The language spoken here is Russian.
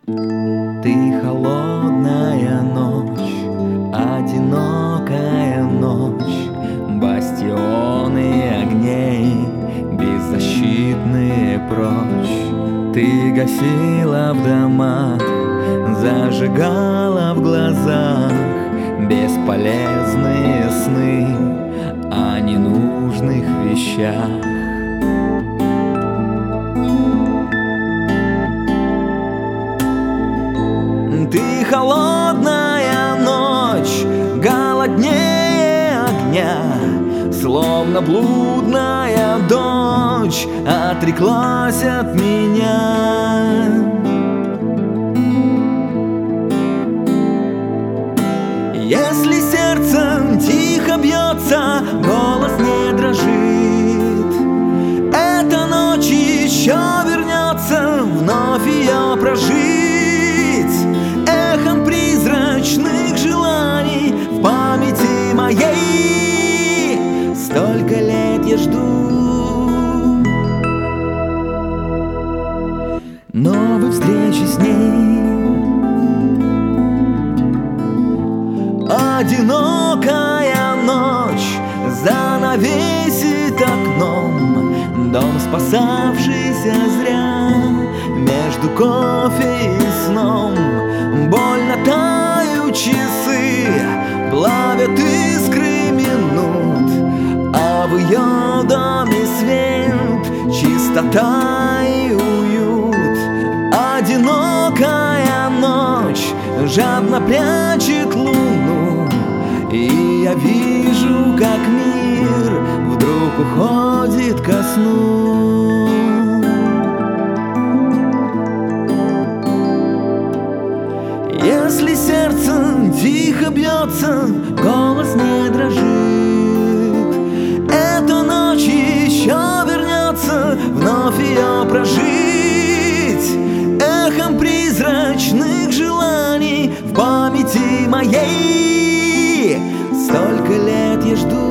Ты холодная ночь, одинокая ночь, бастионы огней, беззащитные прочь. Ты гасила в домах, зажигала в глазах бесполезные сны о ненужных вещах. Ты холодная ночь, голоднее огня, словно блудная дочь отреклась от меня. Если сердце тихо бьется, голос не дрожит, эта ночь еще вернется, вновь ее прожить. Эхом призрачных желаний в памяти моей столько лет я жду новой встречи с ней. Одинокая ночь занавесит окном дом, спасавшийся зря между кофе и сном. Больно тают часы, плавят искры минут, а в ее доме свет, чистота и уют. Одинокая ночь жадно прячет луну, и я вижу, как мир вдруг уходит ко сну. Если сердце тихо бьется, голос не дрожит, эта ночь еще вернется, вновь ее прожить. Эхом призрачных желаний в памяти моей столько лет я жду